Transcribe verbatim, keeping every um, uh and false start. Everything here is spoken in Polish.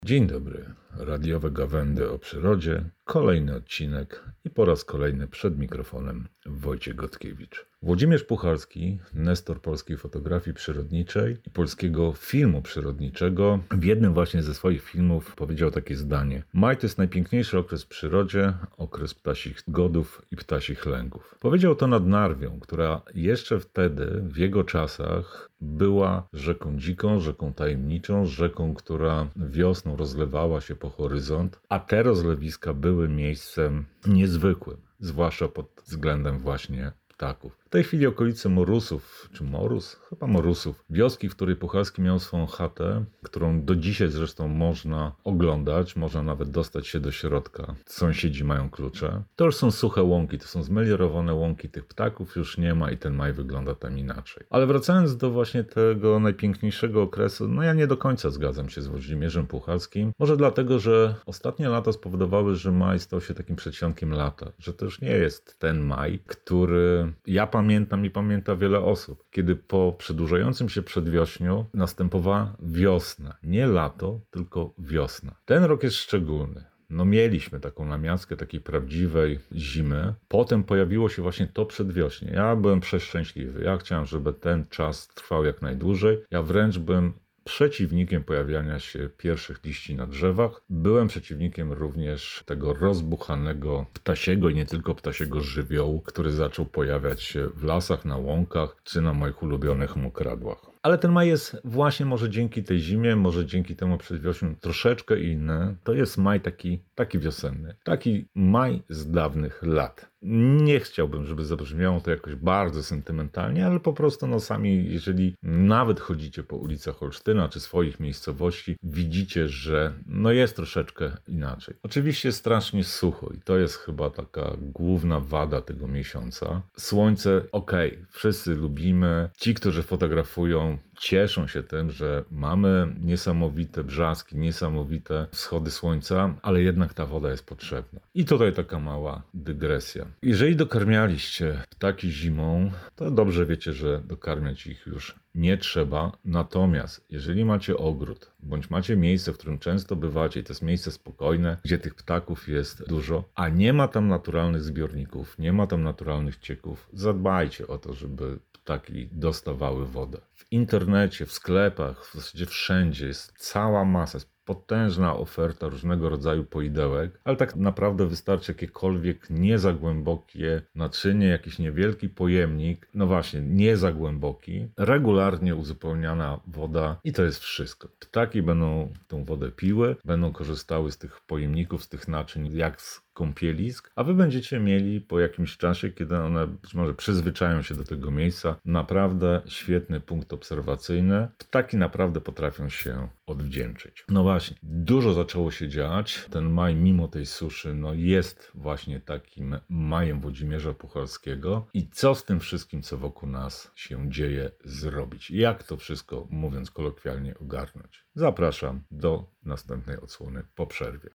Dzień dobry. Radiowe gawędy o przyrodzie, kolejny odcinek i po raz kolejny przed mikrofonem Wojciech Gotkiewicz. Włodzimierz Puchalski, nestor polskiej fotografii przyrodniczej i polskiego filmu przyrodniczego, w jednym właśnie ze swoich filmów powiedział takie zdanie: maj to jest najpiękniejszy okres w przyrodzie, okres ptasich godów i ptasich lęgów. Powiedział to nad Narwią, która jeszcze wtedy, w jego czasach, była rzeką dziką, rzeką tajemniczą, rzeką, która wiosną rozlewała się po horyzont, a te rozlewiska były miejscem niezwykłym, zwłaszcza pod względem właśnie ptaków. W tej chwili okolice Morusów, czy Morus? Chyba Morusów. Wioski, w której Puchalski miał swoją chatę, którą do dzisiaj zresztą można oglądać, można nawet dostać się do środka. Sąsiedzi mają klucze. To już są suche łąki, to są zmeliorowane łąki, tych ptaków już nie ma i ten maj wygląda tam inaczej. Ale wracając do właśnie tego najpiękniejszego okresu, no ja nie do końca zgadzam się z Włodzimierzem Puchalskim. Może dlatego, że ostatnie lata spowodowały, że maj stał się takim przedsionkiem lata, że to już nie jest ten maj, który ja pamiętam, Pamiętam i pamięta wiele osób, kiedy po przedłużającym się przedwiośniu następowała wiosna. Nie lato, tylko wiosna. Ten rok jest szczególny. No mieliśmy taką namiastkę takiej prawdziwej zimy. Potem pojawiło się właśnie to przedwiośnie. Ja byłem przeszczęśliwy. Ja chciałem, żeby ten czas trwał jak najdłużej. Ja wręcz byłem przeciwnikiem pojawiania się pierwszych liści na drzewach. Byłem przeciwnikiem również tego rozbuchanego ptasiego i nie tylko ptasiego żywiołu, który zaczął pojawiać się w lasach, na łąkach czy na moich ulubionych mokradłach. Ale ten maj jest właśnie może dzięki tej zimie, może dzięki temu przedwiośniu troszeczkę inny. To jest maj taki, taki wiosenny, taki maj z dawnych lat. Nie chciałbym, żeby zabrzmiało to jakoś bardzo sentymentalnie, ale po prostu no sami, jeżeli nawet chodzicie po ulicach Olsztyna czy swoich miejscowości, widzicie, że no jest troszeczkę inaczej. Oczywiście jest strasznie sucho i to jest chyba taka główna wada tego miesiąca. Słońce, okej, okay, wszyscy lubimy. Ci, którzy fotografują, cieszą się tym, że mamy niesamowite brzaski, niesamowite wschody słońca, ale jednak ta woda jest potrzebna. I tutaj taka mała dygresja. Jeżeli dokarmialiście ptaki zimą, to dobrze wiecie, że dokarmiać ich już nie trzeba. Natomiast jeżeli macie ogród, bądź macie miejsce, w którym często bywacie i to jest miejsce spokojne, gdzie tych ptaków jest dużo, a nie ma tam naturalnych zbiorników, nie ma tam naturalnych cieków, zadbajcie o to, żeby ptaki dostawały wodę. W internecie, w sklepach, w zasadzie wszędzie jest cała masa, jest potężna oferta różnego rodzaju poidełek, ale tak naprawdę wystarczy jakiekolwiek nie za głębokie naczynie, jakiś niewielki pojemnik, no właśnie, nie za głęboki, regularnie uzupełniana woda i to jest wszystko. Ptaki będą tą wodę piły, będą korzystały z tych pojemników, z tych naczyń jak z kąpielisk, a wy będziecie mieli po jakimś czasie, kiedy one być może przyzwyczają się do tego miejsca, naprawdę świetny punkt obserwacyjny. Ptaki naprawdę potrafią się odwdzięczyć. No właśnie, dużo zaczęło się dziać. Ten maj, mimo tej suszy, no jest właśnie takim majem Włodzimierza Puchalskiego. I co z tym wszystkim, co wokół nas się dzieje, zrobić? Jak to wszystko, mówiąc kolokwialnie, ogarnąć? Zapraszam do następnej odsłony po przerwie.